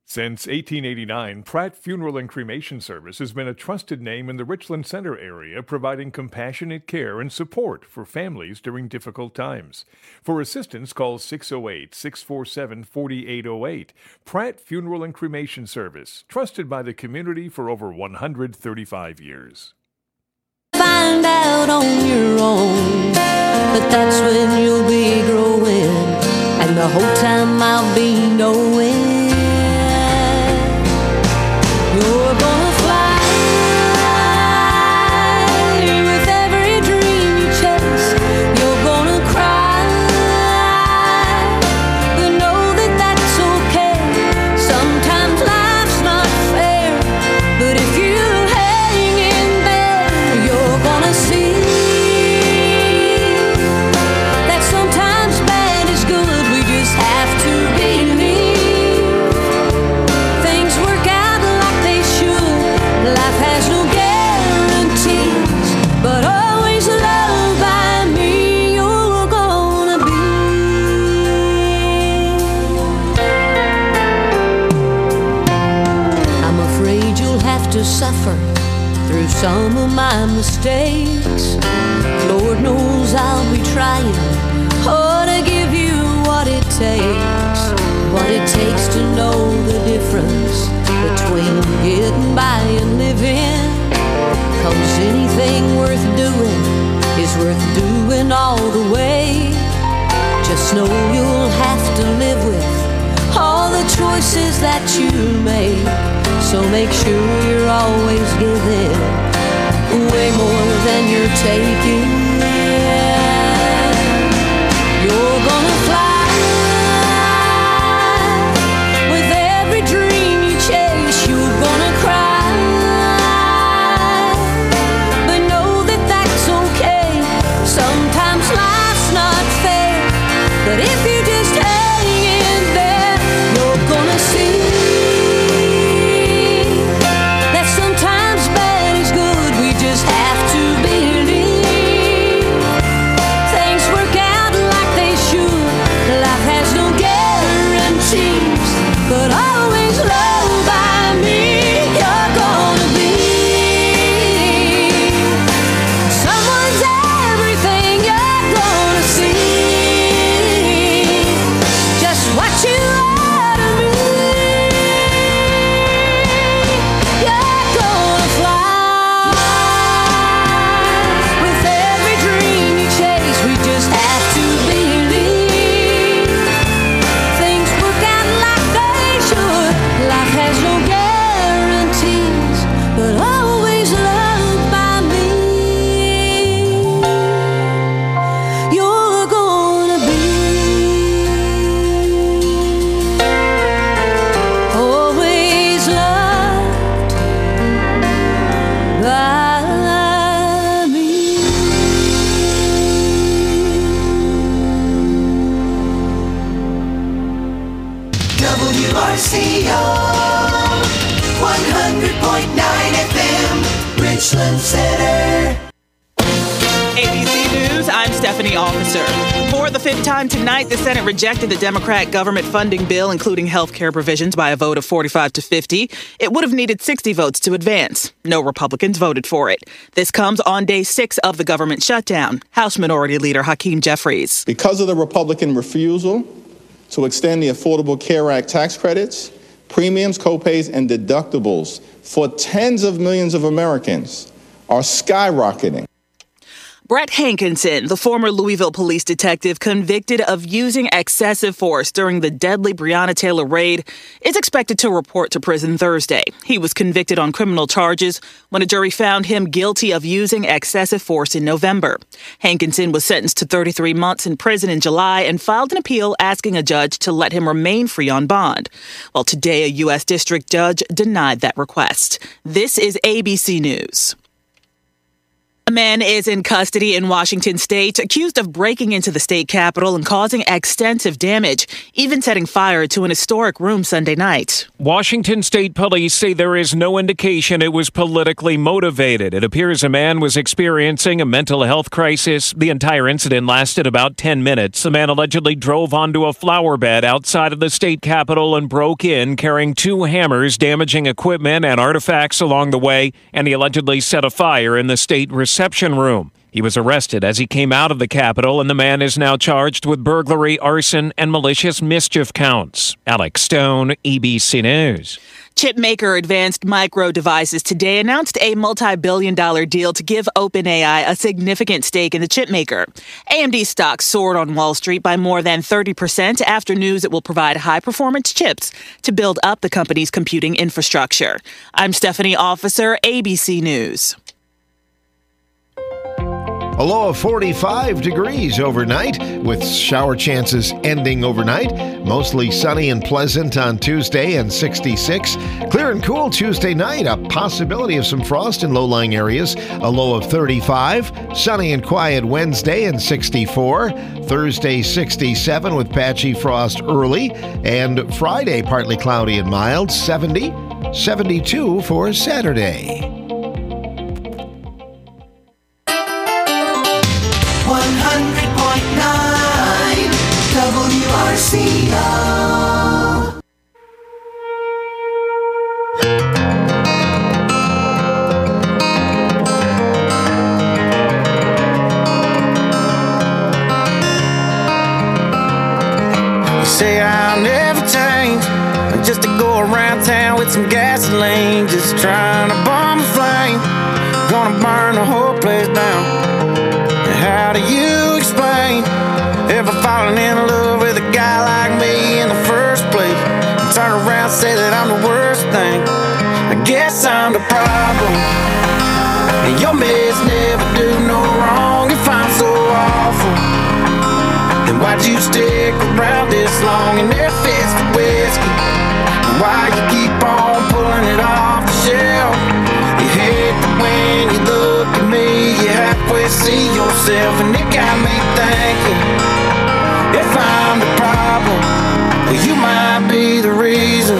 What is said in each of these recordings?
Since 1889, Pratt Funeral and Cremation Service has been a trusted name in the Richland Center area, providing compassionate care and support for families during difficult times. For assistance, call 608-647-4808. Pratt Funeral and Cremation Service, trusted by the community for over 135 years. Find out on your own, but that's when you'll be growing, and the whole time I'll be knowing. You're gonna fly with every dream you chase. You're gonna cry, but know that that's okay. Sometimes life's not fair, but if you hang in there, you're gonna see that sometimes bad is good. We just have to believe. Things work out. Life has no guarantees, but always loved by me you're gonna be. I'm afraid you'll have to suffer through some of my mistakes. Lord knows I'll be trying to give you what it takes to know the difference between getting by and living. 'Cause anything worth doing is worth doing all the way. Just know you'll have to live with all the choices that you make. So make sure you're always giving way more than you're taking. You're gonna fly with every dream you chase. You're gonna cry, but know that that's okay. Sometimes life's not fair, but if you just hang in there, you're gonna see that sometimes bad is good. We just have to believe things work out like they should. Life has no guarantees, but always loved by me you're gonna be. Someone's everything you're gonna see. Just what you are to me. You're gonna fly with every dream you chase. We just have to believe things work out like they should. Life has no guarantees, but always loved by me you're gonna be. Always loved by me. WRCO 100.9 FM, Richland Center. ABC News, I'm Stephanie Officer. For the fifth time tonight, the Senate rejected the Democrat government funding bill, including health care provisions, by a vote of 45 to 50. It would have needed 60 votes to advance. No Republicans voted for it. This comes on day 6 of the government shutdown. House Minority Leader Hakeem Jeffries. Because of the Republican refusal to extend the Affordable Care Act tax credits, premiums, copays, and deductibles for tens of millions of Americans are skyrocketing. Brett Hankinson, the former Louisville police detective convicted of using excessive force during the deadly Breonna Taylor raid, is expected to report to prison Thursday. He was convicted on criminal charges when a jury found him guilty of using excessive force in November. Hankinson was sentenced to 33 months in prison in July and filed an appeal asking a judge to let him remain free on bond. Well, today a U.S. district judge denied that request. This is ABC News. A man is in custody in Washington state, accused of breaking into the state capitol and causing extensive damage, even setting fire to an historic room Sunday night. Washington state police say there is no indication it was politically motivated. It appears a man was experiencing a mental health crisis. The entire incident lasted about 10 minutes. The man allegedly drove onto a flower bed outside of the state capitol and broke in, carrying 2 hammers, damaging equipment and artifacts along the way, and he allegedly set a fire in the state reception room. He was arrested as he came out of the Capitol, and the man is now charged with burglary, arson, and malicious mischief counts. Alex Stone, EBC News. Chipmaker Advanced Micro Devices today announced a multi-billion-dollar deal to give OpenAI a significant stake in the chipmaker. AMD stock soared on Wall Street by more than 30% after news it will provide high-performance chips to build up the company's computing infrastructure. I'm Stephanie Officer, ABC News. A low of 45 degrees overnight, with shower chances ending overnight. Mostly sunny and pleasant on Tuesday and 66. Clear and cool Tuesday night. A possibility of some frost in low-lying areas. A low of 35. Sunny and quiet Wednesday and 64. Thursday 67 with patchy frost early. And Friday partly cloudy and mild. 70. 72 for Saturday. 100.9 WRCO. You say I'll never change, just to go around town with some gasoline, just trying to bomb a flame, gonna burn the whole place down. How do you explain ever falling in love with a guy like me in the first place? And turn around and say that I'm the worst thing. I guess I'm the problem. And your mess never do no wrong. If I'm so awful, then why'd you stick around this long in their fist of whiskey? And why you keep on pulling it off the shelf? You hate that when you look at me, you halfway see yourself, and it got me thinking, if I'm the problem, well, you might be the reason.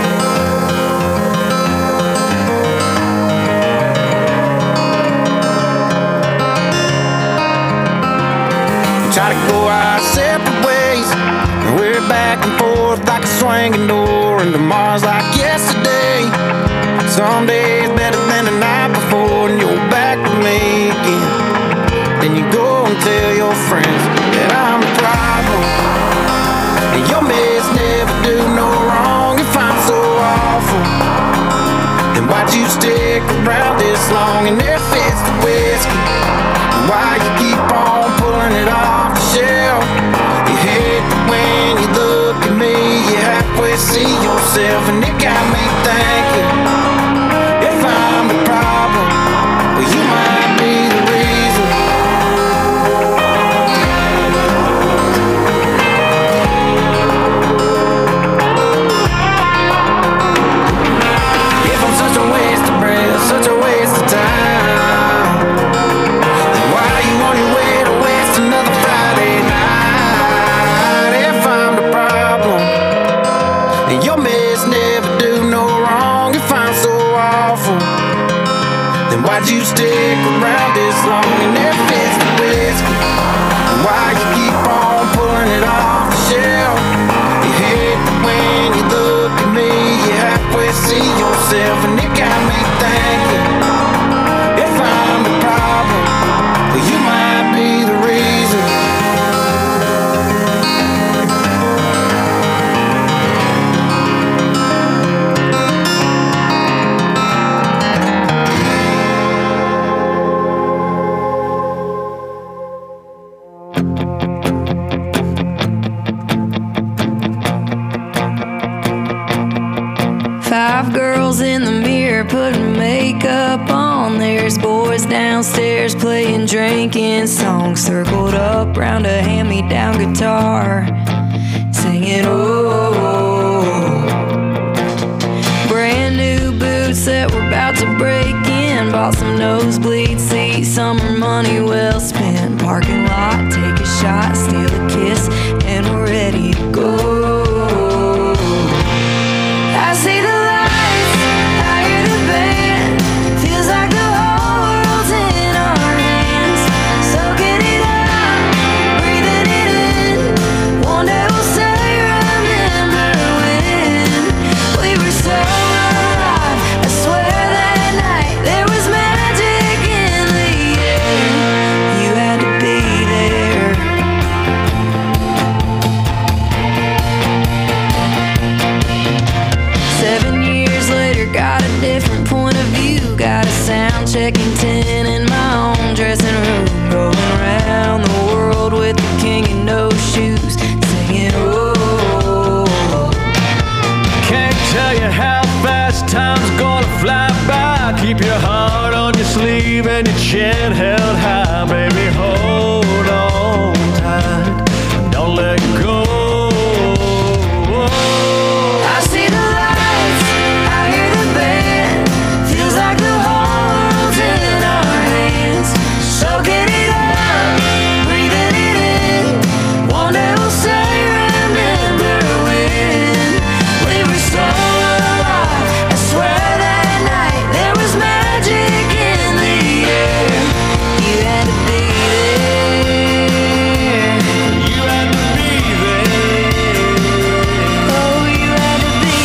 We try to go our separate ways, and we're back and forth like a swinging door, and tomorrow's like yesterday. Some days better than the night before, and you're back with me again. Then you go and tell your friends that I'm the problem, and your mess never do no wrong. If I'm so awful, then why'd you stick around this long in their fist of whiskey? And why you keep on pulling it off the shelf? You hate that when you look at me, you halfway see yourself, and it got me thinking, if I'm the problem, well, you might be the reason. If I'm such a waste of breath, such a waste of time, then why are you on your way to waste another Friday night? If I'm the problem, and your mess never do no wrong. If I'm so awful, then why'd you stick around this long in their fist of whiskey? And why you keep on pulling it off the shelf? You hate that when you look at me, you halfway see yourself, and it got me thinking, if I'm the problem, well, you might be the reason. Five girls in the mirror putting makeup on. There's boys downstairs playing drinking songs, circled up round a hand-me-down guitar, singing oh. Brand new boots that were about to break in, bought some nosebleed seats, some money well spent. Parking lot, take a shot, steal a kiss, and we're ready to go. I see the lights, I hear the band. Feels like the whole world's in our hands. Soaking it up, breathing it in. One day we'll say, remember when we were so alive. I swear that night there was magic in the air. You had to be there. 7 years later, got a different point of view. Got a sound checking 10 in my own dressing room. Going around the world with the king in no shoes, singing, oh. Can't tell you how fast time's gonna fly by. Keep your heart on your sleeve and your chin held high. Baby, hold on tight, don't let go. I see the lights, I hear the band. Feels like the whole world's in our hands. Soaking it up, breathing it in. One day we'll say, remember when we were so alive. I swear that night there was magic in the air. You had to be there. You had to be there. Oh, you had to be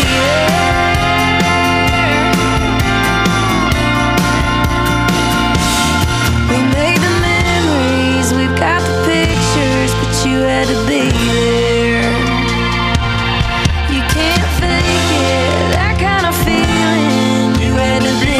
there. We made the memories, we've got the pictures, but you had to be there. You can't fake it, that kind of feeling. You had to be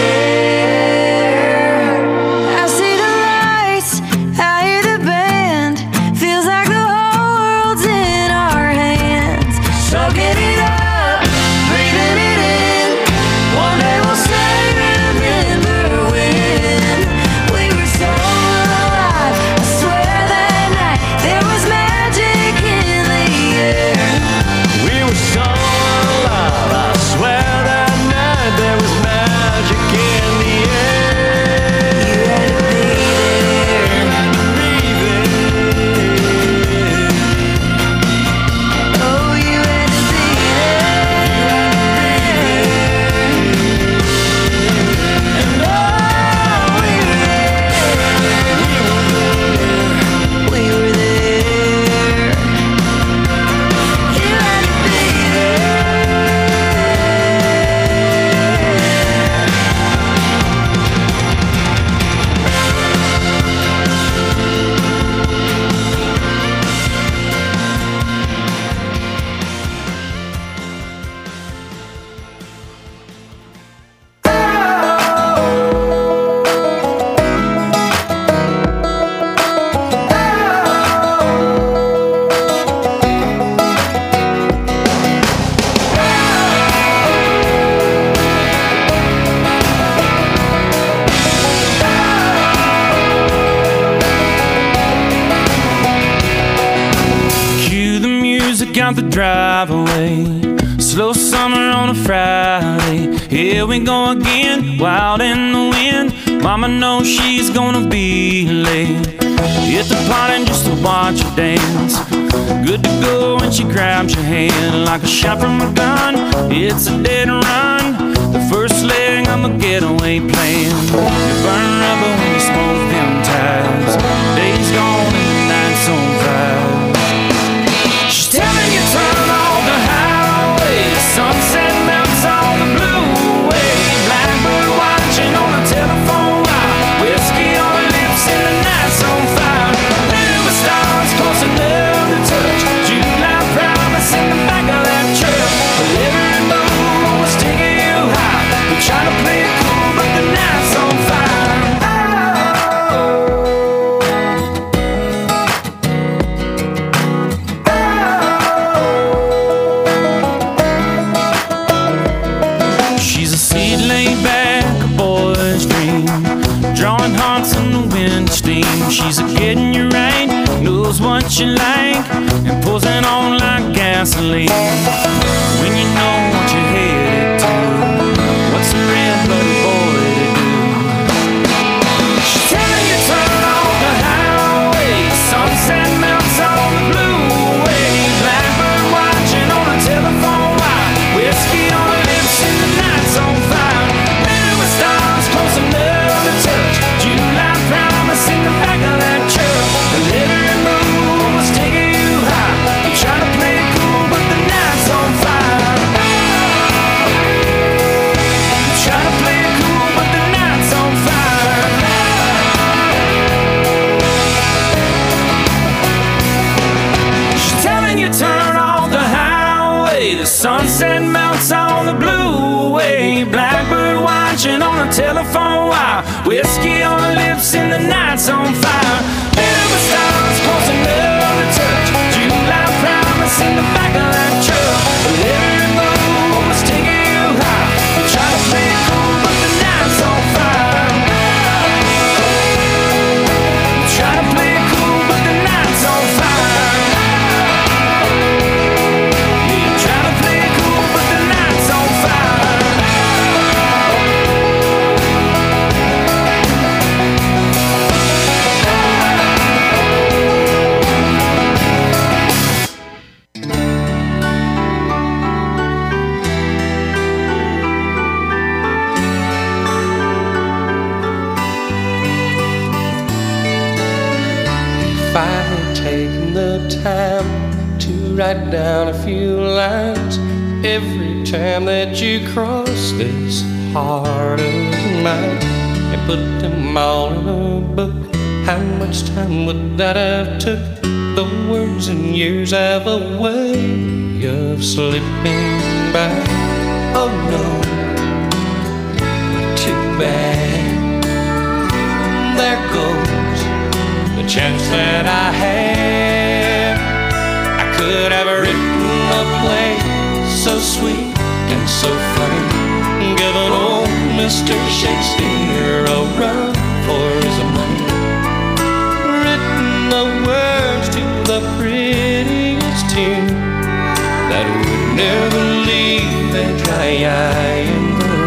there. I see the lights, I hear the band. Feels like the whole world's in our hands. Soaking it up, breathing it in. One day we'll say, remember when we were so alive. I swear that night there was magic in the air. We were so alive, I swear that night there was magic in the air. You had to be there. Oh, you had to be there. And oh, we were there. We were there. You had to be Cue the music out the driveway. Slow summer on a Friday. Here we go again, wild in the wind. Mama knows she's gonna be late. Hit the party just to watch her dance. Good to go when she grabs your hand like a shot from a gun. It's a dead run, the first leg of a getaway plan. You burn rubber when you smoke them ties. Days gone and the night's on fire. She's telling you turn off the highway. Sunset melts on the blue wave. Blackbird watching on the telephone wire. Whiskey on her lips and the night's on fire. Never stars close enough to touch. July promise in the back of that truck. Every move was taking you high. We try to play it cool, but the night's on fire. She's a seat laid back, a boy's dream. Drawing hearts in the wind steam. She's a getting you right, knows what you like, and pulls it on like gasoline. When you know what you're headed to, what's a red-blooded boy to do? She's telling you turn sunset melts on the blue wave, blackbird watching on the telephone wire, whiskey on the lips and the night's on fire. Silver stars close enough to touch, July promise in the back of that truck. Every move was taking you high. You try to play it cool, but the night's on fire. You try to play it cool, but the night's on fire. You try to play it cool, but the night's on fire. If I had taken the time to write down a few lines every time that you cross this heart of mine and put them all in a book, how much time would that have took? The words and years have a way of slipping by. Oh no, too bad. There goes the chance that I had. I could have written a play so sweet and so funny, given old Mr. Shakespeare a run for his money, written the words to the prettiest tune that would never leave a dry eye in the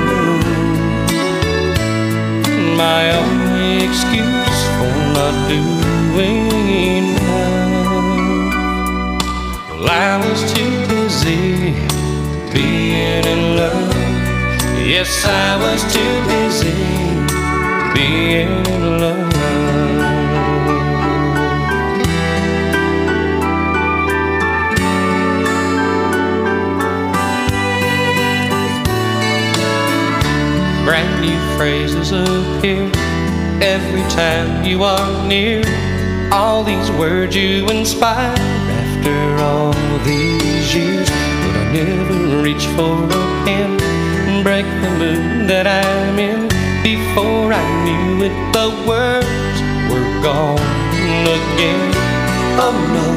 room. My only excuse for not doing enough, well, I was too busy being in love. Yes, I was too busy being in love. Brand new phrases appear every time you are near. All these words you inspire after all these years. But I never reach for a pen and break the mood that I'm in. Before I knew it, the words were gone again. Oh no,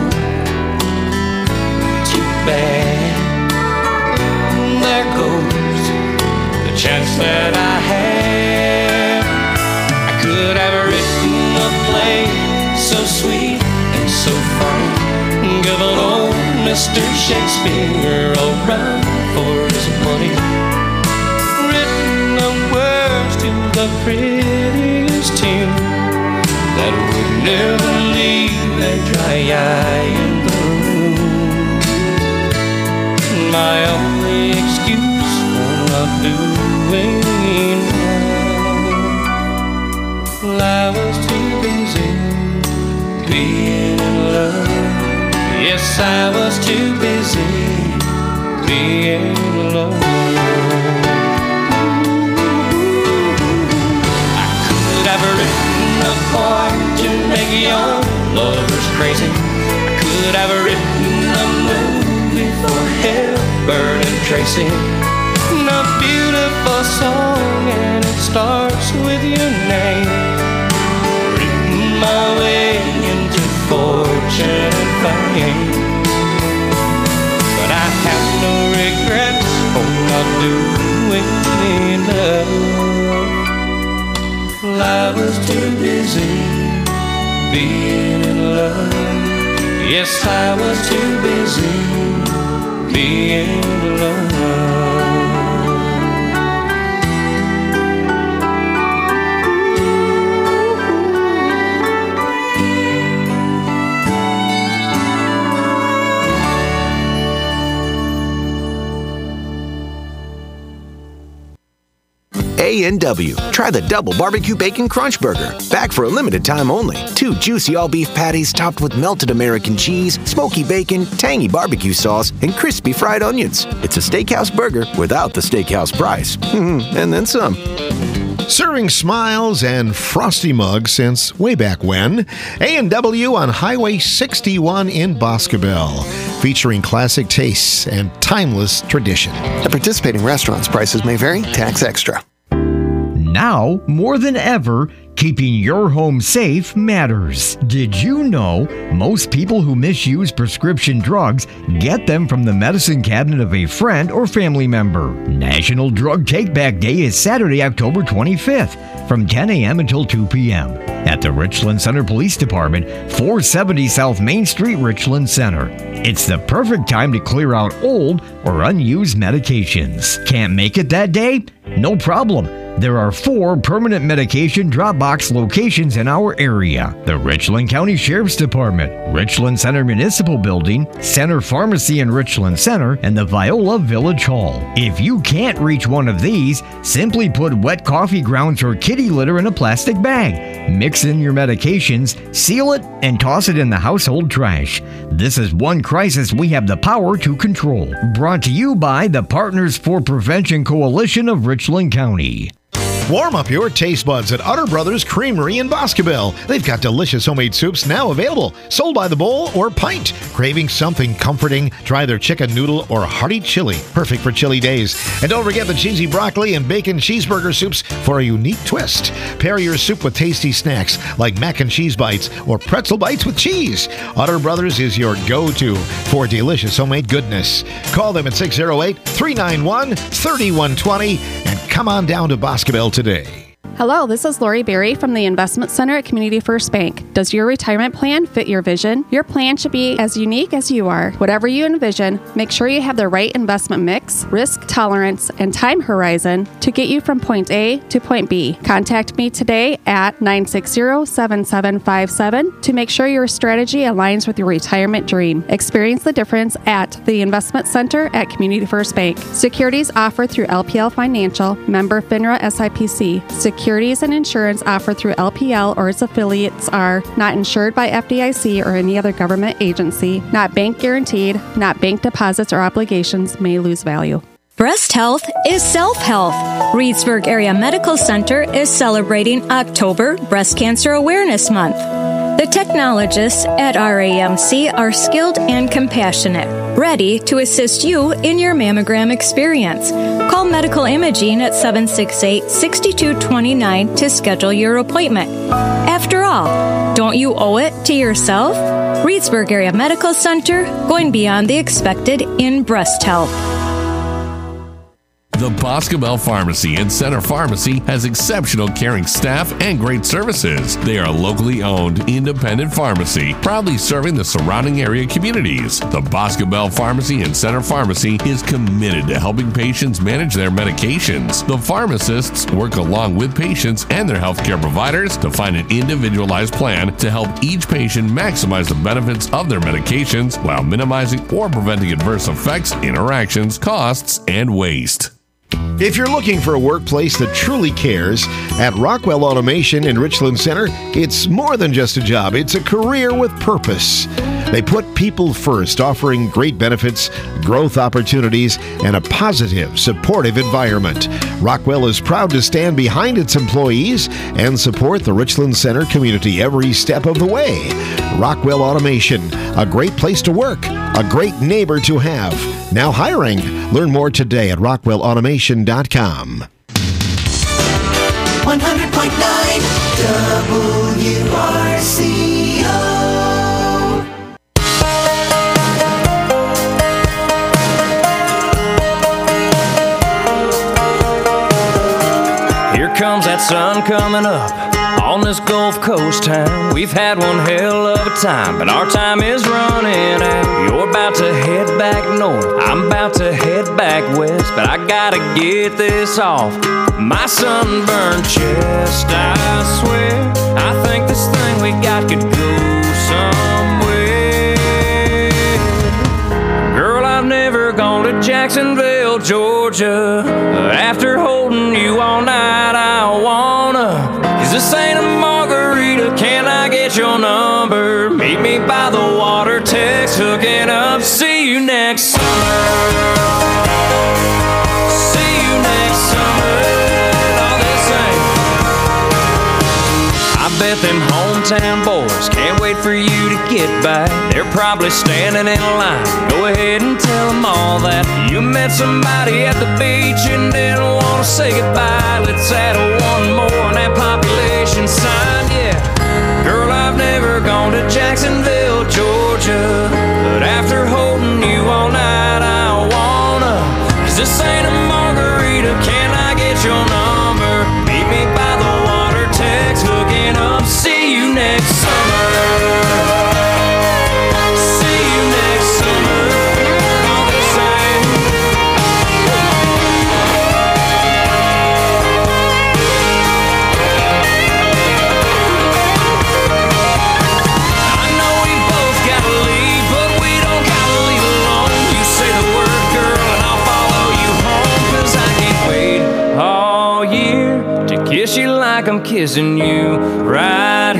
too bad. There goes the chance that I had. I could have written a play so sweet and so funny, given old Mr. Shakespeare a run for his money, written the words to the prettiest tune that would never leave a dry eye in the room. My only excuse for not doing enough, well, I was too busy being in love. Yes, I was too busy being in love. I could have written a poem to make young lovers crazy. I could have written a movie for Hepburn and Tracy. A beautiful song and it starts with your name. Written my way into fortune and fame, but I have no regrets for not doing enough. Well, I was too busy being in love. Yes, I was too busy being in love. A&W. Try the double barbecue bacon crunch burger. Back for a limited time only. 2 juicy all-beef patties topped with melted American cheese, smoky bacon, tangy barbecue sauce, and crispy fried onions. It's a steakhouse burger without the steakhouse price. And then some. Serving smiles and frosty mugs since way back when. A&W on Highway 61 in Boscobel, featuring classic tastes and timeless tradition. At participating restaurants, prices may vary. Tax extra. Now, more than ever, keeping your home safe matters. Did you know most people who misuse prescription drugs get them from the medicine cabinet of a friend or family member? National Drug Take-Back Day is Saturday, October 25th from 10 a.m. until 2 p.m. at the Richland Center Police Department, 470 South Main Street, Richland Center. It's the perfect time to clear out old or unused medications. Can't make it that day? No problem. There are 4 permanent medication drop box locations in our area: the Richland County Sheriff's Department, Richland Center Municipal Building, Center Pharmacy in Richland Center, and the Viola Village Hall. If you can't reach one of these, simply put wet coffee grounds or kitty litter in a plastic bag. Mix in your medications, seal it, and toss it in the household trash. This is one crisis we have the power to control. Brought to you by the Partners for Prevention Coalition of Richland County. Warm up your taste buds at Utter Brothers Creamery in Boscobel. They've got delicious homemade soups now available, sold by the bowl or pint. Craving something comforting? Try their chicken noodle or hearty chili, perfect for chilly days. And don't forget the cheesy broccoli and bacon cheeseburger soups for a unique twist. Pair your soup with tasty snacks like mac and cheese bites or pretzel bites with cheese. Utter Brothers is your go-to for delicious homemade goodness. Call them at 608-391-3120 and come on down to Boscobel today. Hello, this is Lori Berry from the Investment Center at Community First Bank. Does your retirement plan fit your vision? Your plan should be as unique as you are. Whatever you envision, make sure you have the right investment mix, risk tolerance, and time horizon to get you from point A to point B. Contact me today at 960-7757 to make sure your strategy aligns with your retirement dream. Experience the difference at the Investment Center at Community First Bank. Securities offered through LPL Financial, member FINRA SIPC. Securities and insurance offered through LPL or its affiliates are not insured by FDIC or any other government agency, not bank guaranteed, not bank deposits or obligations, may lose value. Breast health is self-health. Reedsburg Area Medical Center is celebrating October Breast Cancer Awareness Month. The technologists at RAMC are skilled and compassionate, ready to assist you in your mammogram experience. Call Medical Imaging at 768-6229 to schedule your appointment. After all, don't you owe it to yourself? Reedsburg Area Medical Center, going beyond the expected in breast health. The Boscobel Pharmacy and Center Pharmacy has exceptional caring staff and great services. They are a locally owned, independent pharmacy, proudly serving the surrounding area communities. The Boscobel Pharmacy and Center Pharmacy is committed to helping patients manage their medications. The pharmacists work along with patients and their healthcare providers to find an individualized plan to help each patient maximize the benefits of their medications while minimizing or preventing adverse effects, interactions, costs, and waste. If you're looking for a workplace that truly cares, at Rockwell Automation in Richland Center, it's more than just a job. It's a career with purpose. They put people first, offering great benefits, growth opportunities, and a positive, supportive environment. Rockwell is proud to stand behind its employees and support the Richland Center community every step of the way. Rockwell Automation, a great place to work, a great neighbor to have. Now hiring. Learn more today at rockwellautomation.com. 100.9 WRCO. Here comes that sun coming up on this Gulf Coast town. We've had one hell of a time, but our time is running out. You're about to head back north, I'm about to head back west, but I gotta get this off my sunburned chest. I swear, I think this thing we got could go somewhere. Girl, I've never gone to Jacksonville, Georgia. After holding you all night, I wanna. Is this ain't a margarita? Can I get your number? Meet me by the water, text hooking up. See you next summer. See you next summer. All this ain't downtown boys can't wait for you to get back. They're probably standing in line. Go ahead and tell them all that you met somebody at the beach and didn't want to say goodbye. Let's add one more on that population sign, yeah. Girl, I've never gone to Jacksonville, Georgia, but after holding you all night, I wanna. 'Cause this ain't a margarita, can I get your number? Meet me by the water, text, hooking up. See you next summer. See you next summer. All the same. I know we both gotta leave, but we don't gotta leave alone. You say the word, girl, and I'll follow you home. 'Cause I can't wait all year to kiss you like I'm kissing you right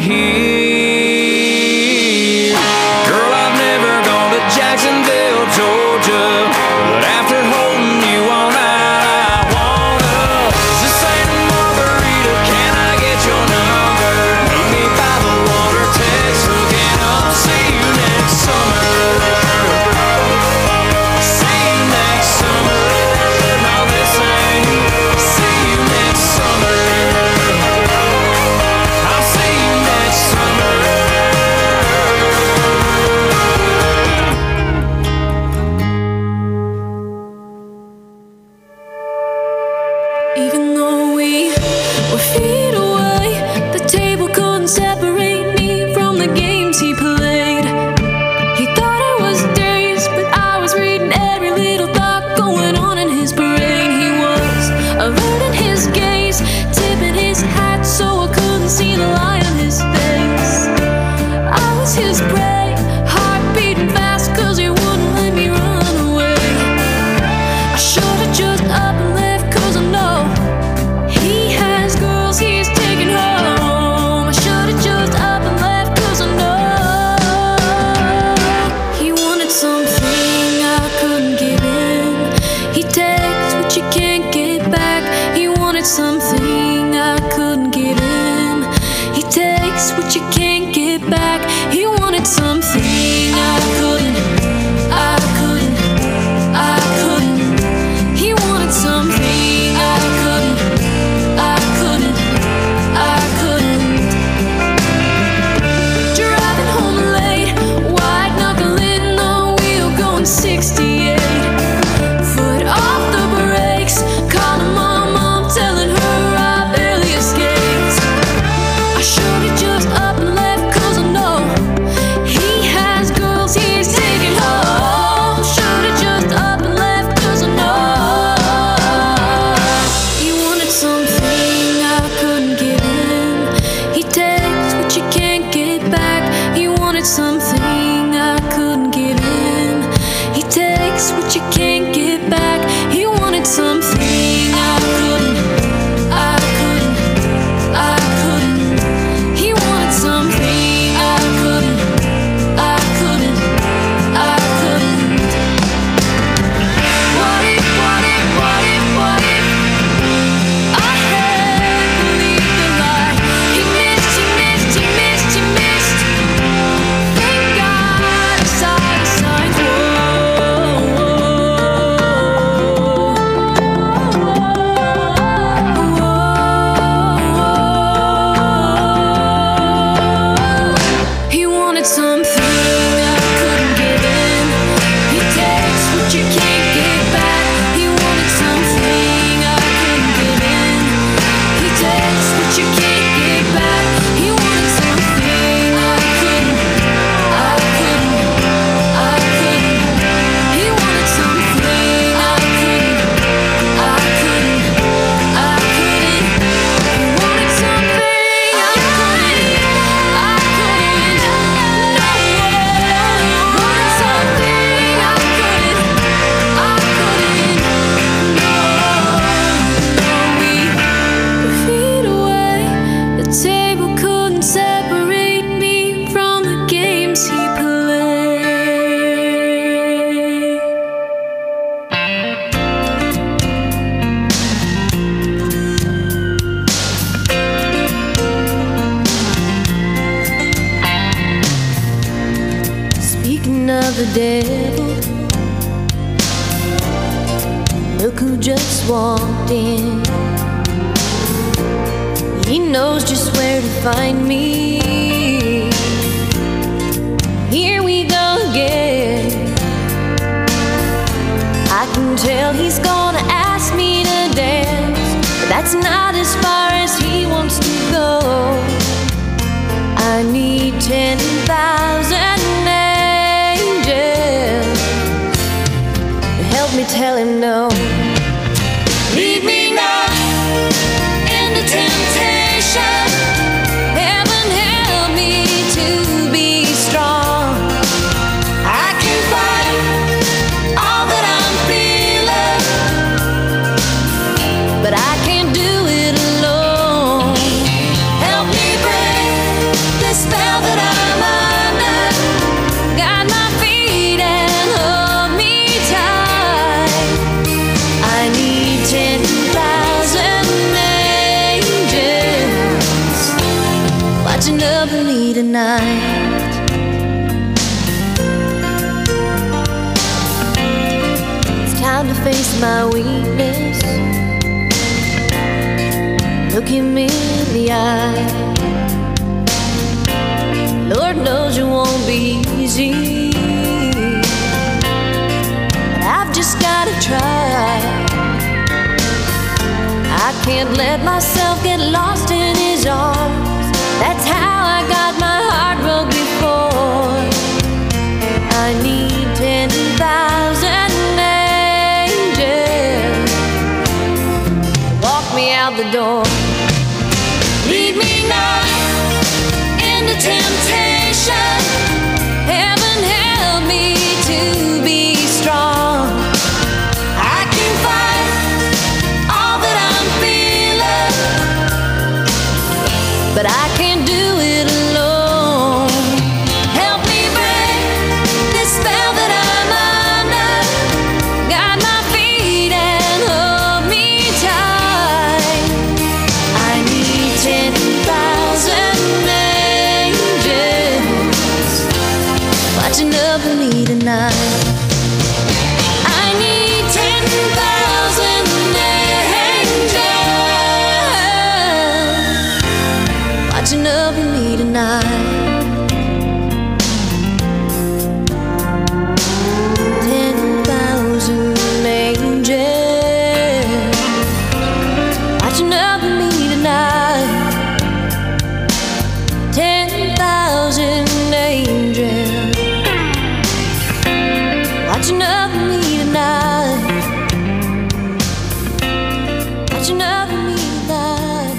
here. Girl, I've never gone to Jacksonville, Georgia, but after holding you all night, I wanna. This ain't a margarita, can I get your number? Meet me by the water, text, hooking up. See you next summer. See you next summer. All the same. See you next summer. I'll see you next summer. Even though we were feet away, the table couldn't separate me from the games he played. He thought I was dazed, but I was reading every little thought going on in his brain. He was averting his gaze, tipping his hat so I couldn't see the lie on his face. I was his prey, heart beating fast 'cause he wouldn't let me run away. I should've just up and left 'cause I know he has girls he's taking home. I should've just up and left 'cause I know he wanted something I couldn't give him. He takes what you can't get back. He wanted something I couldn't give him. He takes what you can't get back. He wanted something I couldn't. He wanted something I couldn't. Driving home late, white knuckling the wheel, going 68. Foot off the brakes, calling my mom, telling her I the devil. Look who just walked in. He knows just where to find me. Here we go again. I can tell he's gonna ask me to dance, but that's not as far as he wants to go. I need 10,000 angels to help me tell him no. Lead me not into temptation. Heaven help me to be strong. I can fight all that I'm feeling, but I can't do it alone. Help me break this spell that I'm under. Guide my feet and hold me tight. I need 10,000 angels watching over me tonight. It's time to face my weakness. Look him in the eye. Lord knows it won't be easy, but I've just gotta try. I can't let myself get lost in his arms. That's how I got my heart broke before. I need 10,000 angels to walk me out the door. Lead me not into temptation. Heaven help me to be strong. I can fight all that I'm feeling, but I can't do it alone. Help me break this spell that I'm under. Guide my feet and hold me tight. I need 10,000 angels watching over me tonight. I need 10,000 angels watching over me tonight. 10,000 angels watching over me tonight. 10,000 angels watching over me tonight. Watching over me tonight.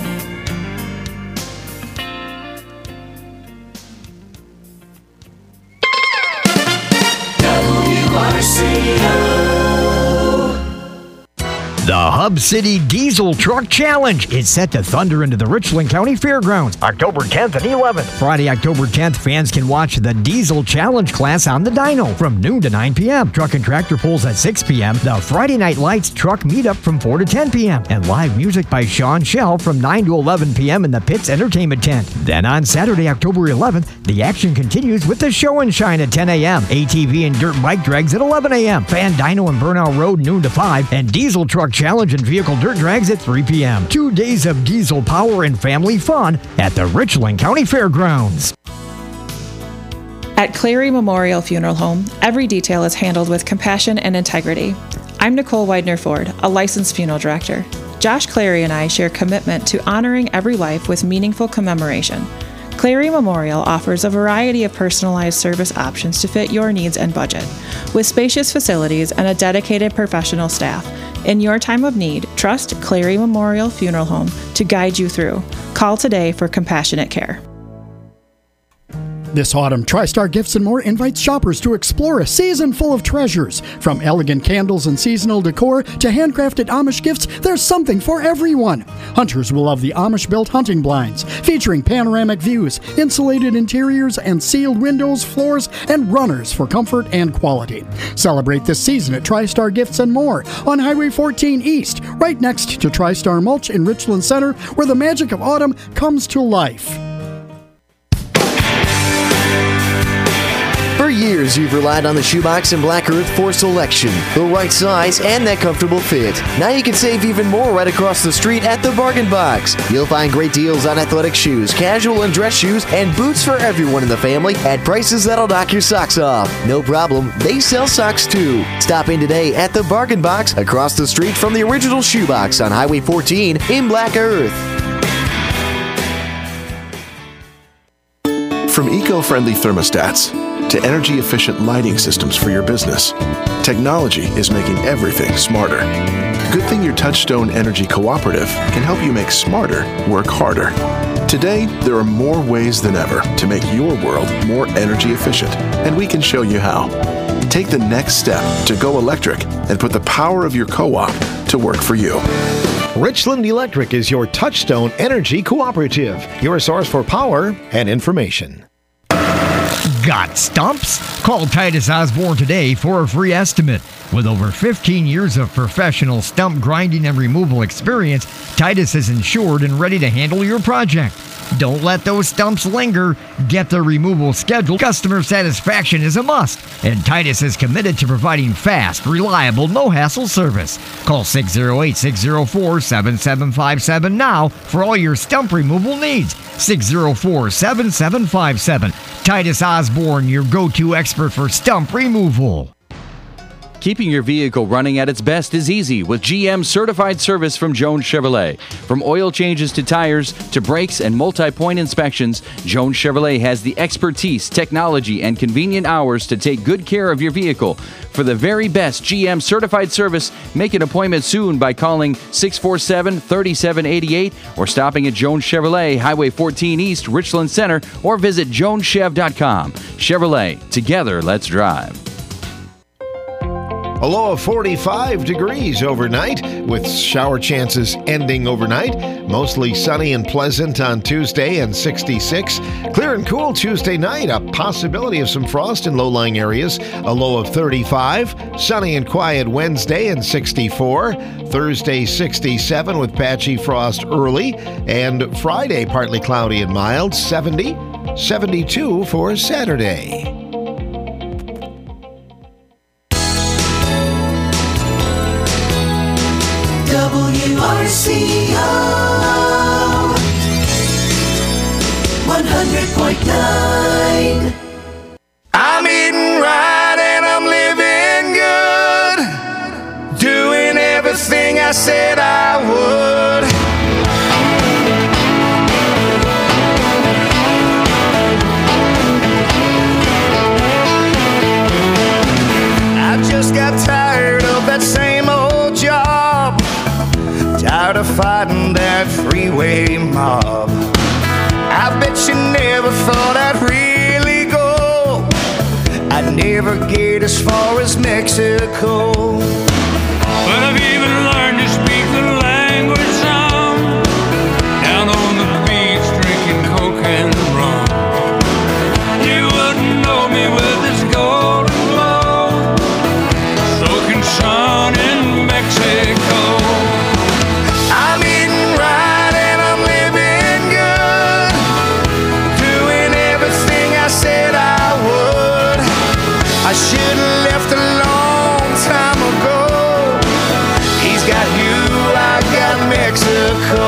The Hub City Diesel Truck Challenge is set to thunder into the Richland County Fairgrounds October 10th and 11th. Friday, October 10th, fans can watch the Diesel Challenge class on the dyno from noon to 9 p.m. Truck and tractor pulls at 6 p.m. The Friday Night Lights truck meetup from 4 to 10 p.m. And live music by Sean Shell from 9 to 11 p.m. in the Pitts Entertainment Tent. Then on Saturday, October 11th, the action continues with the Show and Shine at 10 a.m. ATV and dirt bike drags at 11 a.m. Fan Dyno and Burnout Road noon to 5. And Diesel Truck Challenge and vehicle dirt drags at 3 p.m. 2 days of diesel power and family fun at the Richland County Fairgrounds. At Clary Memorial Funeral Home, every detail is handled with compassion and integrity. I'm Nicole Widener-Ford, a licensed funeral director. Josh Clary and I share commitment to honoring every life with meaningful commemoration. Clary Memorial offers a variety of personalized service options to fit your needs and budget. With spacious facilities and a dedicated professional staff, in your time of need, trust Clary Memorial Funeral Home to guide you through. Call today for compassionate care. This autumn, TriStar Gifts and More invites shoppers to explore a season full of treasures. From elegant candles and seasonal decor to handcrafted Amish gifts, there's something for everyone. Hunters will love the Amish-built hunting blinds, featuring panoramic views, insulated interiors, and sealed windows, floors, and runners for comfort and quality. Celebrate this season at TriStar Gifts and More on Highway 14 East, right next to TriStar Mulch in Richland Center, where the magic of autumn comes to life. For years, you've relied on the Shoebox and Black Earth for selection, the right size, and that comfortable fit. Now you can save even more right across the street at the Bargain Box. You'll find great deals on athletic shoes, casual and dress shoes, and boots for everyone in the family at prices that'll knock your socks off. No problem, they sell socks too. Stop in today at the Bargain Box across the street from the original Shoebox on Highway 14 in Black Earth. From eco-friendly thermostats to energy-efficient lighting systems for your business, technology is making everything smarter. Good thing your Touchstone Energy Cooperative can help you make smarter work harder. Today, there are more ways than ever to make your world more energy efficient, and we can show you how. Take the next step to go electric and put the power of your co-op to work for you. Richland Electric is your Touchstone Energy Cooperative, your source for power and information. Got stumps? Call Titus Osborne today for a free estimate. With over 15 years of professional stump grinding and removal experience, Titus is insured and ready to handle your project. Don't let those stumps linger. Get the removal scheduled. Customer satisfaction is a must, and Titus is committed to providing fast, reliable, no-hassle service. Call 608-604-7757 now for all your stump removal needs. 604-7757. Titus Osborne, your go-to expert for stump removal. Keeping your vehicle running at its best is easy with GM certified service from Jones Chevrolet. From oil changes to tires to brakes and multi-point inspections, Jones Chevrolet has the expertise, technology, and convenient hours to take good care of your vehicle. For the very best GM certified service, make an appointment soon by calling 647-3788 or stopping at Jones Chevrolet, Highway 14 East, Richland Center, or visit joneschev.com. Chevrolet, together let's drive. A low of 45 degrees overnight, with shower chances ending overnight. Mostly sunny and pleasant on Tuesday and 66. Clear and cool Tuesday night, a possibility of some frost in low-lying areas. A low of 35. Sunny and quiet Wednesday and 64. Thursday 67 with patchy frost early. And Friday partly cloudy and mild, 70. 72 for Saturday. WRCO 100.9. I'm eating right and I'm living good, doing everything I said I would. I just got tired of that same old job, tired of fighting that freeway mob. I bet you never thought I'd really go. I'd never get as far as Mexico. But I've even learned to speak the language some, down on the beach drinking coke and rum. You wouldn't know me with this golden glow, soaking sun in Mexico. I'm eating right and I'm living good, doing everything I said I would. I should have left a long time ago. He's got you, I got Mexico.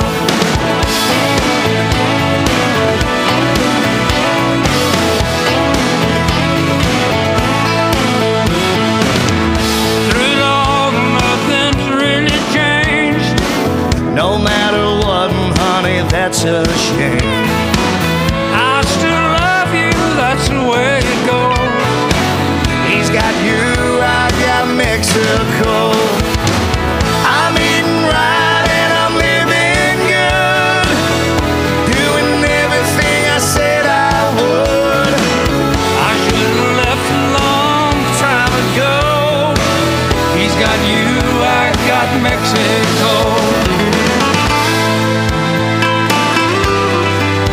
Through it all, nothing's really changed. No matter what, honey, that's a shame. I still love you, that's the way it goes. He's got you, I got Mexico. I'm eating right and I'm living good, doing everything I said I would. I should have left a long time ago. He's got you, I got Mexico.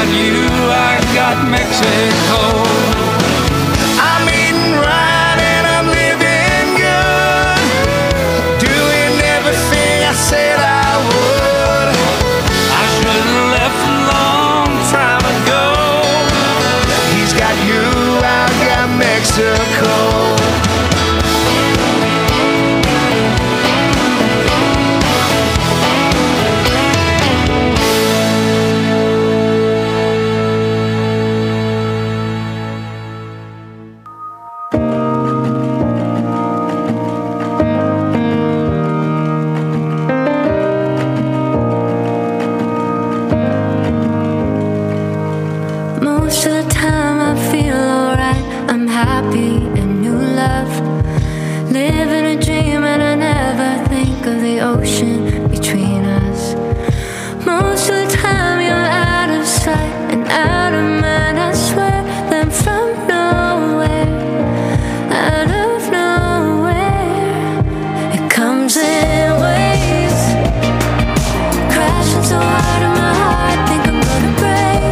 you, I got Mexico. I'm eating right and I'm living good, doing everything I said I would. I should have left a long time ago. He's got you, I got Mexico. Most of the time I feel alright. I'm happy in new love. Living a dream and I never think of the ocean between us. Most of the time you're out of sight and out of mind. I swear them from nowhere, out of nowhere. It comes in waves, crashing so hard in my heart, think I'm gonna break.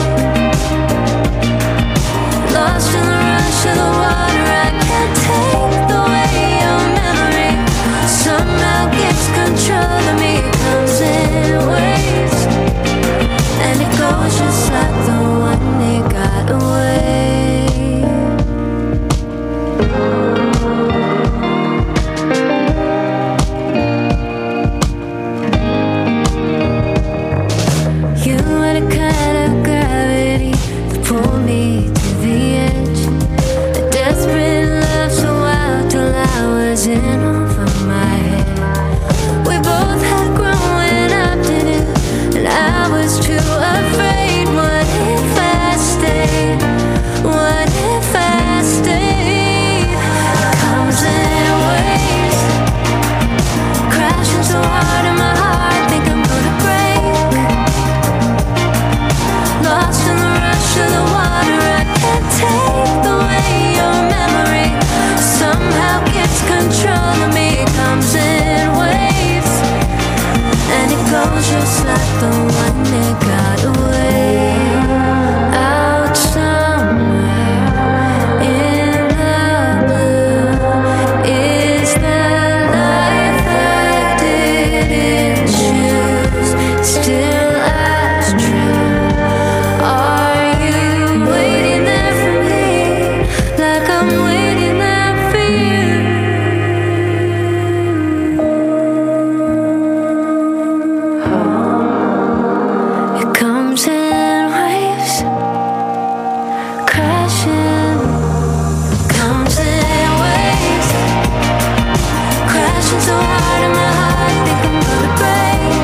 Lost in the rush of the water, I can't take the way your memory somehow gets control of me. It comes in waves, and it goes just like the one they got away. You had a kind of gravity that pulled me to the edge. A desperate love so wild till I was in over my head. We both had grown when I didn't, and I was too afraid. What if I stayed? What if I stayed? It comes in waves, crashing so hard in my heart, think I'm gonna break. Lost in the rush of the water, I can't take the way your memory somehow gets control of me. It comes in waves, and it goes just like the one that got away. Out somewhere in the blue is the life I didn't choose, still as true. Are you waiting there for me, like I'm waiting there for you? It comes in waves, crashing. Comes in waves, crashing so hard in my heart, think I'm gonna break.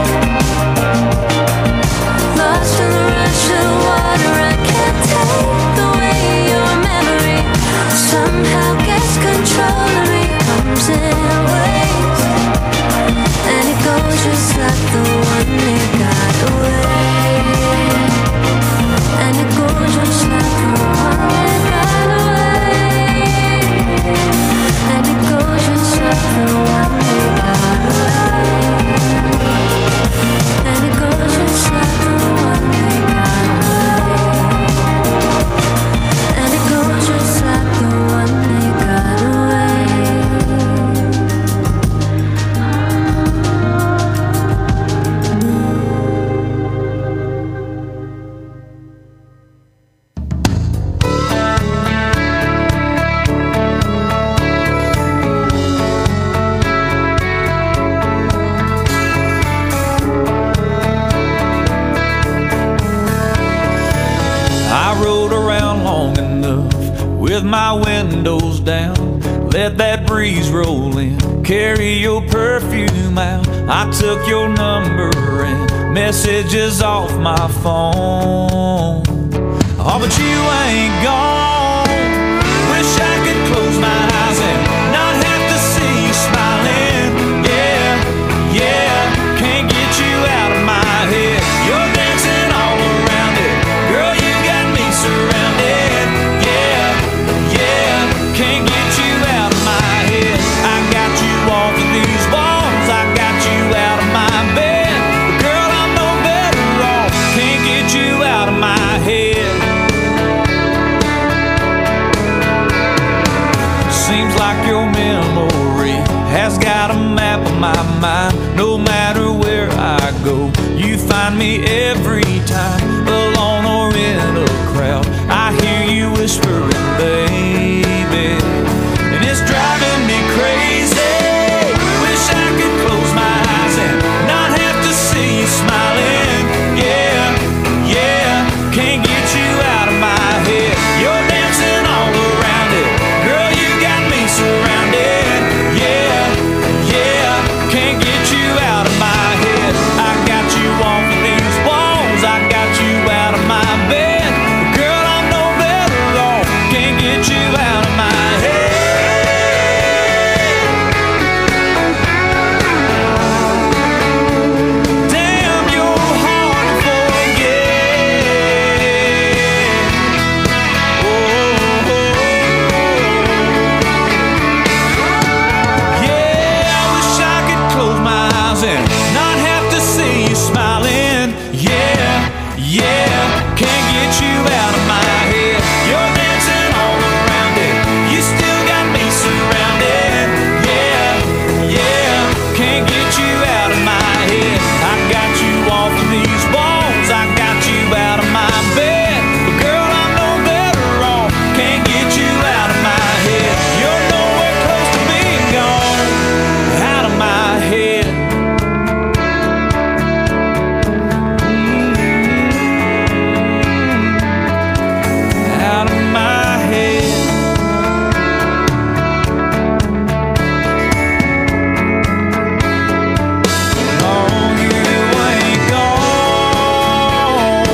Lost in the rush of the water, I can't take the way your memory somehow gets control of me. Comes in waves, and it goes just like the one that got away. And it goes just like the one that got away. And it goes just like the one that got away. And it goes just like the one that got away. And it goes just like the one that got away. I rode around long enough with my windows down. Let that breeze roll in, carry your perfume out. I took your number and messages off my phone. Oh, but you ain't gone. Wish I could close my eyes and not have to see you smiling. Yeah, yeah, can't get you out of my head. You're dancing all around it. Girl, you got me surrounded. Yeah, yeah, can't get you out of my head. I got you off of these walls, I got you out of my bed. But girl, I'm no better off. Can't get you out of my head. your memory has got a map of my mind. No matter where I go, you find me every time, alone or in a crowd. I hear you whispering, baby, and it's driving me crazy. Wish I could close my eyes and not have to see you smiling. Yeah, yeah, can't get you out of my head. You're dancing all around it, girl, you got me surrounded. Yeah, yeah, can't get you out of my head. I got you off of these walls, I got you out of my bed. Girl, I'm no better off, can't get you out of my head. Damn, you're hard to forget. Yeah, I wish I could close my eyes and not have to see you smiling. Yeah, yeah, can't get you out of my head. You're dancing all around it, you still got me surrounded. Yeah, yeah, can't get you out of my head. I got you off of these walls, I got you out of my bed. But girl, I'm no better off, can't get you out of my head. You're nowhere close to being gone, out of my head. Out of my head. No, you ain't gone.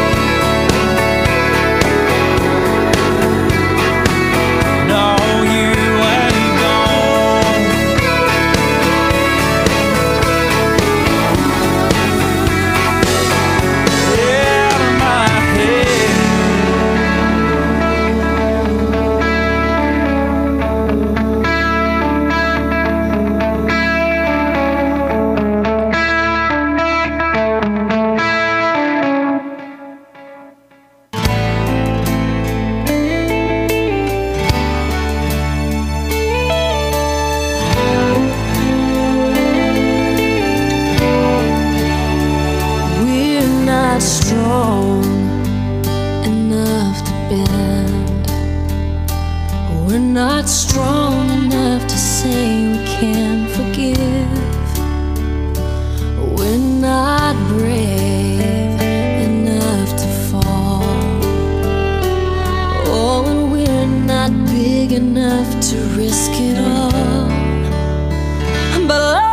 No, you ain't gone. Out of my head. We're not strong enough to bend. We're not strong enough to say we can forgive. We're not brave enough to fall. Oh, and we're not big enough to risk it all. But love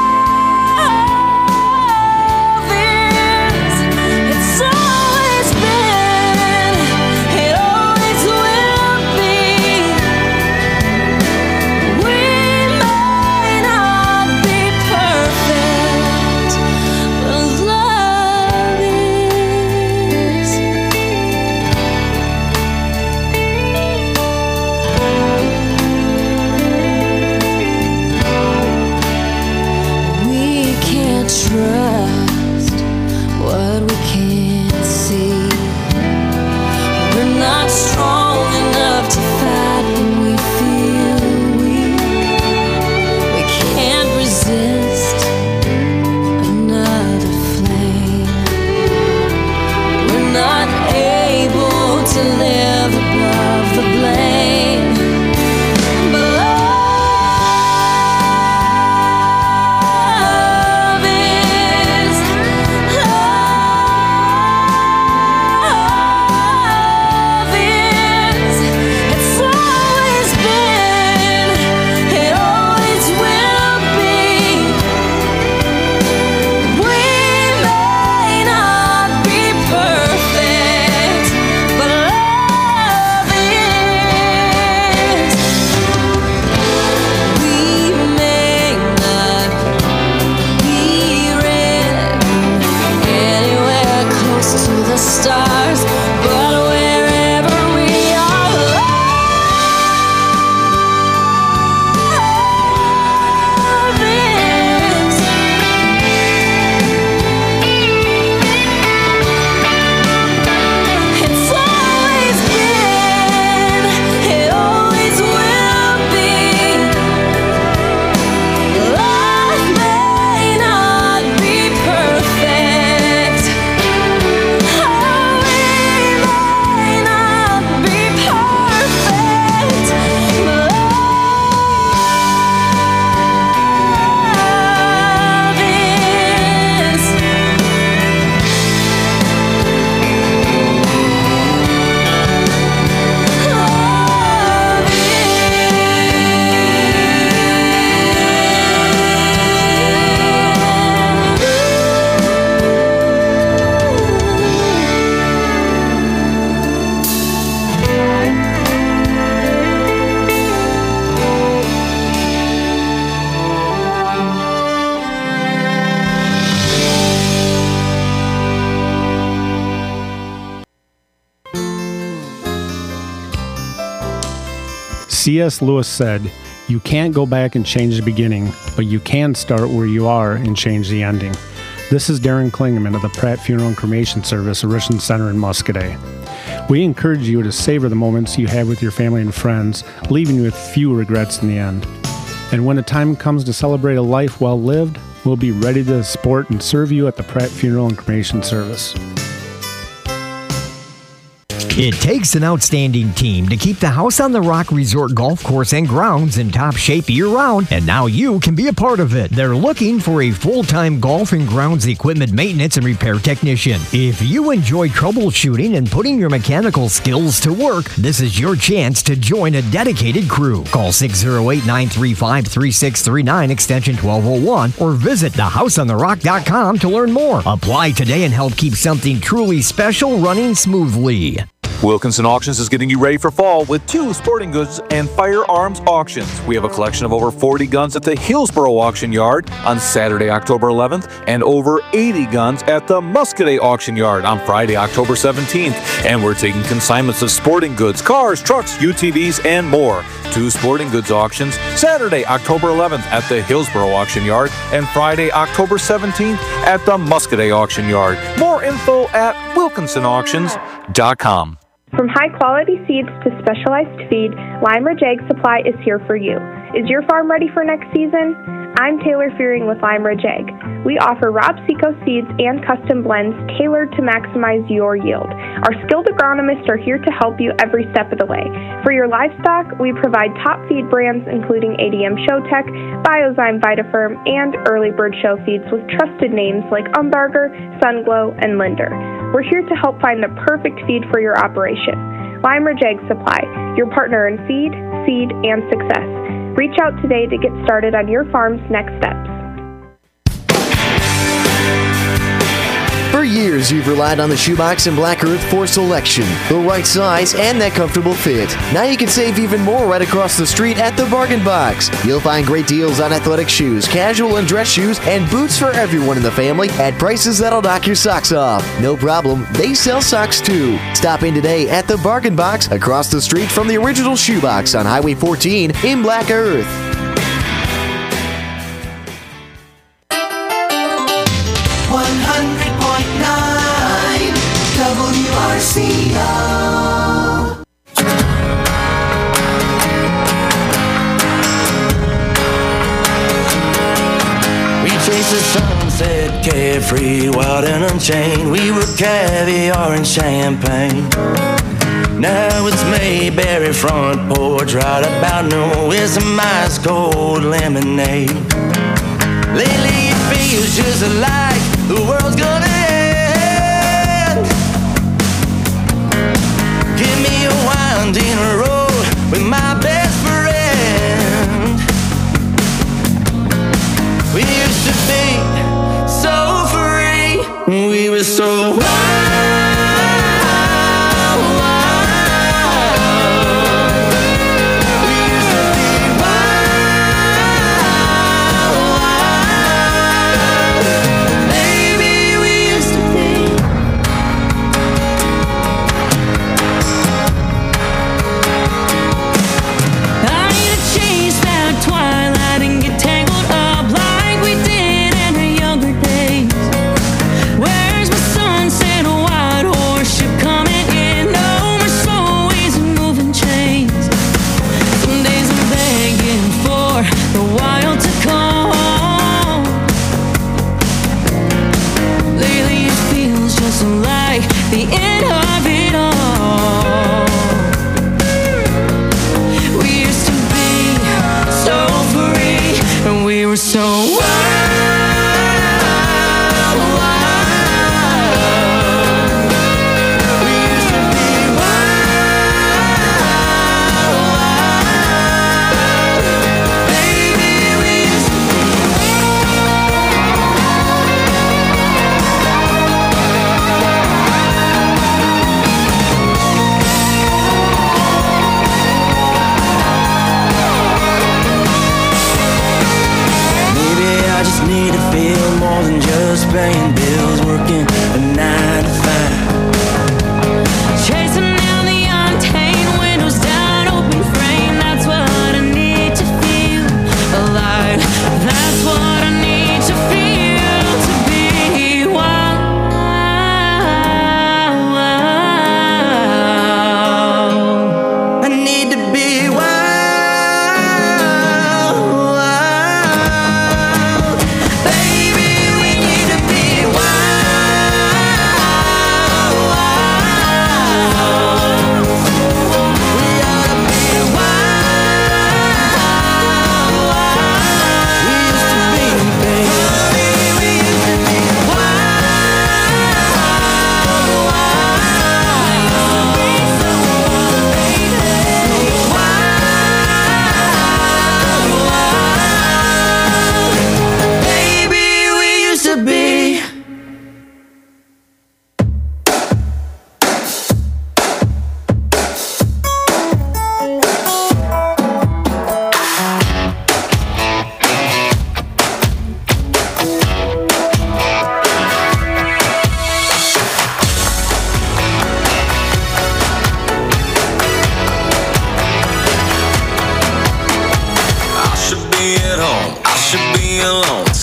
is, it's always been. C.S. Lewis said, "You can't go back and change the beginning, but you can start where you are and change the ending." This is Darren Klingeman of the Pratt Funeral and Cremation Service at Richland Center in Muscadet. We encourage you to savor the moments you have with your family and friends, leaving you with few regrets in the end. And when the time comes to celebrate a life well lived, we'll be ready to support and serve you at the Pratt Funeral and Cremation Service. It takes an outstanding team to keep the House on the Rock Resort Golf Course and grounds in top shape year-round, and now you can be a part of it. They're looking for a full-time golf and grounds equipment maintenance and repair technician. If you enjoy troubleshooting and putting your mechanical skills to work, this is your chance to join a dedicated crew. Call 608-935-3639, extension 1201, or visit thehouseontherock.com to learn more. Apply today and help keep something truly special running smoothly. Wilkinson Auctions is getting you ready for fall with 2 sporting goods and firearms auctions. We have a collection of over 40 guns at the Hillsboro Auction Yard on Saturday, October 11th, and over 80 guns at the Muscadet Auction Yard on Friday, October 17th. And we're taking consignments of sporting goods, cars, trucks, UTVs, and more. 2 sporting goods auctions, Saturday, October 11th at the Hillsboro Auction Yard, and Friday, October 17th at the Muscadet Auction Yard. More info at wilkinsonauctions.com. From high-quality seeds to specialized feed, Lime Ridge Ag Supply is here for you. Is your farm ready for next season? I'm Taylor Fearing with Lime Ridge Ag. We offer Rob Seco seeds and custom blends tailored to maximize your yield. Our skilled agronomists are here to help you every step of the way. For your livestock, we provide top feed brands including ADM Showtech, Biozyme Vitaferm, and Early Bird Show feeds with trusted names like Umbarger, Sunglow, and Linder. We're here to help find the perfect feed for your operation. Lime Ridge Ag Supply, your partner in feed, seed, and success. Reach out today to get started on your farm's next steps. For years, you've relied on the Shoebox and Black Earth for selection, the right size, and that comfortable fit. Now you can save even more right across the street at the Bargain Box. You'll find great deals on athletic shoes, casual and dress shoes, and boots for everyone in the family at prices that'll knock your socks off. No problem, they sell socks too. Stop in today at the Bargain Box across the street from the original Shoebox on Highway 14 in Black Earth. WRCO. We chased the sunset, carefree, wild and unchained. We were caviar and champagne. Now it's Mayberry front porch, right about noon with some ice cold lemonade. Lately it feels just like the world's gonna end. Give me a winding road with my best friend. We used to be so free. We were so wild. The end of it all. We used to be so free, and we were so wild. We used to be wild. Baby, we used to need to feel more than just paying bills, working a 9 to 5. Chasing down the untamed windows down open frame, that's what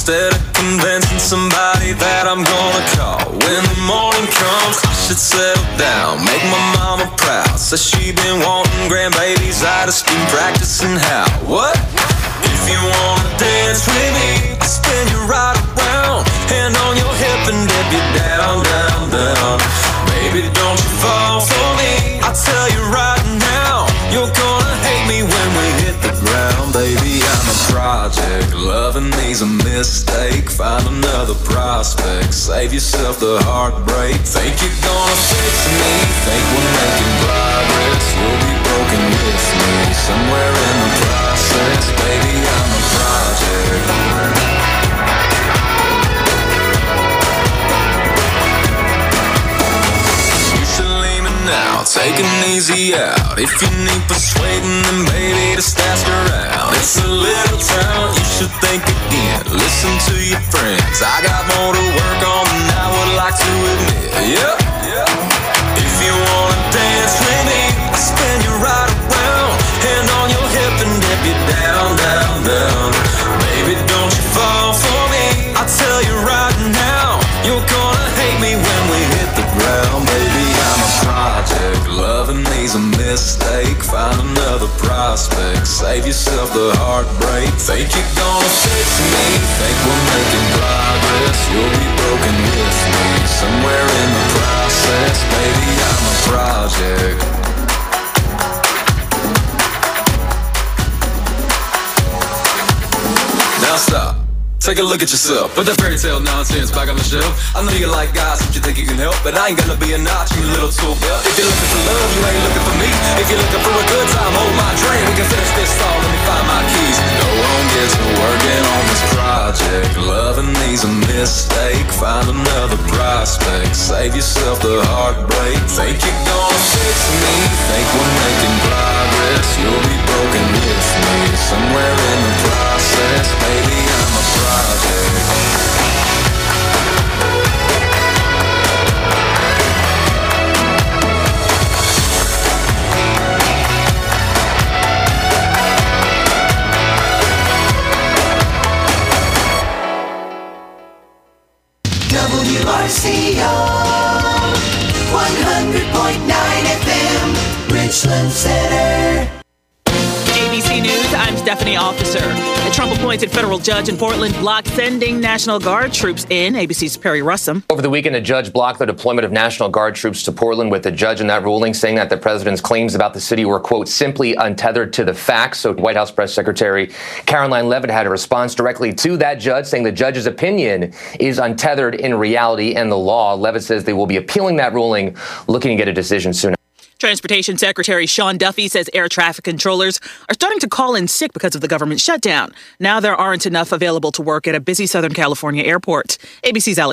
instead of convincing somebody that I'm gonna call. When the morning comes, I should settle down, make my mama proud. Says she been wanting grandbabies, I just been practicing how. What? If you wanna dance with me, I'll spin you right around, hand on your hip and dip you down, down, down. Baby, don't you fall for me, I'll tell you right now, you're gonna hate me when we hit the ground. Baby, I'm a project, loving me's a mistake. Find another prospect, save yourself the heartbreak. Think you're gonna fix me, think we're making progress. You'll be broken with me, somewhere in the process. Baby, I'm a project. Now, take it easy out. If you need persuading, then baby, just ask around. It's a little town, you should think again. Listen to your friends, I got more to work on than I would like to admit. Yeah. If you wanna dance with me, I'll spin you right around, hand on your hip and dip you down, down, down. Baby, don't you fall for me, I'll tell you right now, you're gonna hate me when we hit the ground. Baby, I'm a project, loving me's a mistake. Find another prospect, save yourself the heartbreak. Think you're gonna fix me, think we're making progress. You'll be broken with me, somewhere in the process. Baby, I'm a project. Now stop. Take a look at yourself, put that fairy tale nonsense back on the shelf. I know you like guys that you think you can help, but I ain't gonna be a notch in your little tool belt. If you're looking for love, you ain't looking for me. If you're looking for a good time, hold my drink. We can finish this song, let me find my keys. Go on, get to working on this project. Loving me's a mistake, find another prospect. Save yourself the heartbreak. Think you're gonna fix me, think we're making progress. You'll be broken with me, somewhere in the process. Baby, I'm a project. WRCO 100.9 FM, Richland Center. ABC News, I'm Stephanie Officer. A Trump-appointed federal judge in Portland blocked sending National Guard troops in. ABC's Perry Russum. Over the weekend, a judge blocked the deployment of National Guard troops to Portland, with the judge in that ruling saying that the president's claims about the city were, quote, simply untethered to the facts. So White House Press Secretary Caroline Leavitt had a response directly to that judge, saying the judge's opinion is untethered in reality and the law. Leavitt says they will be appealing that ruling, looking to get a decision soon. Transportation Secretary Sean Duffy says air traffic controllers are starting to call in sick because of the government shutdown. Now there aren't enough available to work at a busy Southern California airport. ABC's Alex